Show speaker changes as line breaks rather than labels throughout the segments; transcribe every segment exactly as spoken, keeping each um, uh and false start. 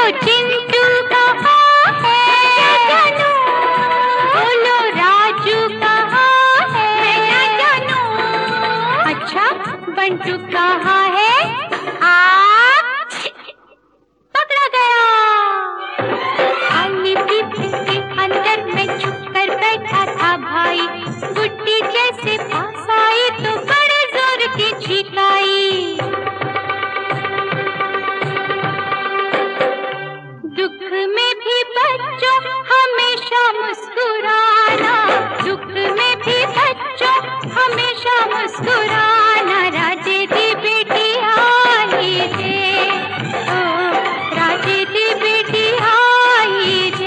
चिंटू कहाँ है जानू, बोलो राजू कहाँ है मैं जानू। अच्छा बंटू कहाँ है, पकड़ा गया। खाली पीपे के अंदर में छुप कर बैठा था भाई, गुड्डी जैसे पास आई तो बड़े जोर की छींक आई। दुख में भी बच्चों हमेशा मुस्कुराना, दुख में भी बच्चों हमेशा मुस्कुराना। राजे दी बेटी आई रे, ओ राजे दी बेटी आई रे।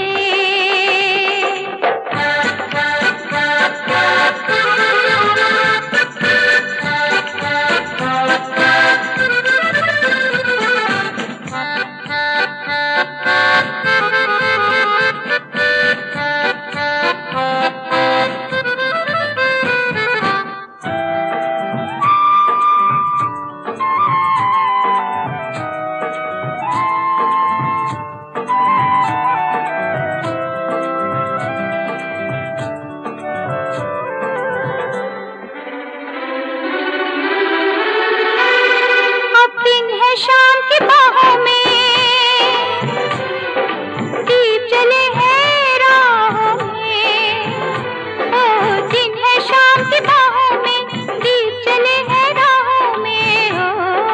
शाम की बाहों में दीप जले हैं राहों में, ओ दिन है शाम की बाहों में दीप जले हैं राहों में हो।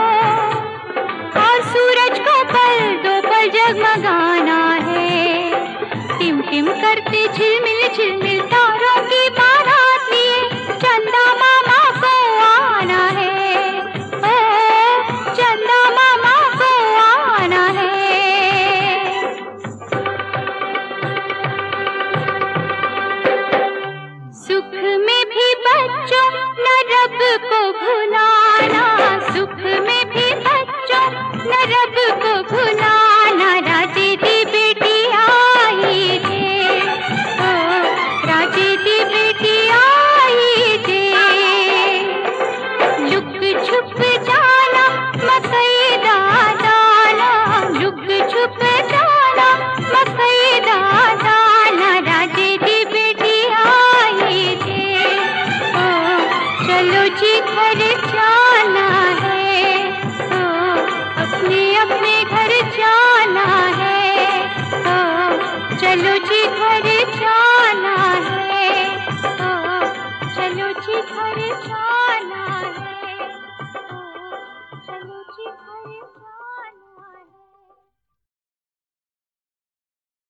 और सूरज को पल दो पल जगमगाना है, टिम टिम करते झिलमिल झिलमिल तारों की बारात लिए चंदा मामा को आना है। सुख में भी बच्चों न रब को भुलाना, सुख में भी बच्चों न रब को भुलाना। राजे दी बेटी आई रे, ओ राजे दी बेटी आई रे। लुक छुप जाना मकई दाना, लुक छुप जाना मकई दाना।